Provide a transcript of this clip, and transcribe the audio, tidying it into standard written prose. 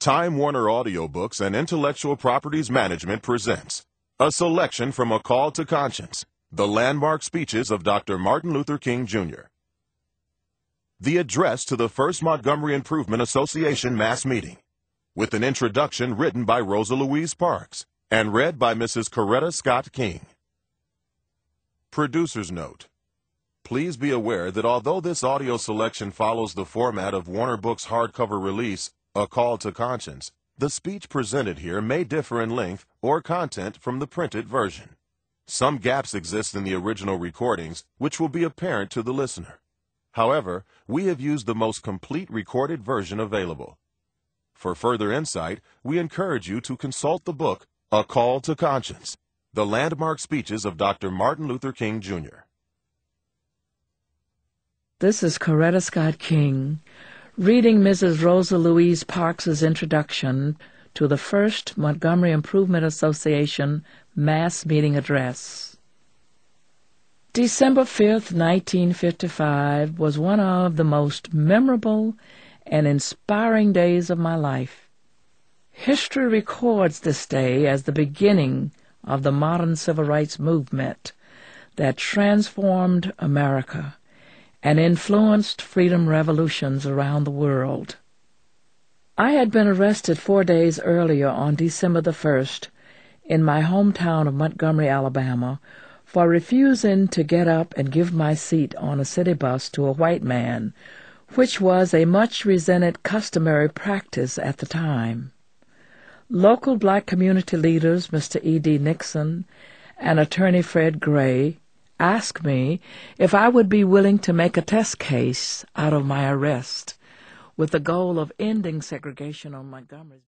Time Warner Audiobooks and Intellectual Properties Management presents a selection from A Call to Conscience, the landmark speeches of Dr. Martin Luther King, Jr. The address to the First Montgomery Improvement Association mass meeting, with an introduction written by Rosa Louise Parks and read by Mrs. Coretta Scott King. Producer's note. Please be aware that although this audio selection follows the format of Warner Books' hardcover release, A Call to Conscience, the speech presented here may differ in length or content from the printed version. Some gaps exist in the original recordings, which will be apparent to the listener. However, we have used the most complete recorded version available. For further insight, we encourage you to consult the book, A Call to Conscience, the landmark speeches of Dr. Martin Luther King, Jr. This is Coretta Scott King, reading Mrs. Rosa Louise Parks' introduction to the First Montgomery Improvement Association mass meeting address. December 5th, 1955 was one of the most memorable and inspiring days of my life. History records this day as the beginning of the modern civil rights movement that transformed America and influenced freedom revolutions around the world. I had been arrested 4 days earlier on December the 1st in my hometown of Montgomery, Alabama, for refusing to get up and give my seat on a city bus to a white man, which was a much resented customary practice at the time. Local black community leaders, Mr. E.D. Nixon and Attorney Fred Gray, asked me if I would be willing to make a test case out of my arrest with the goal of ending segregation on Montgomery.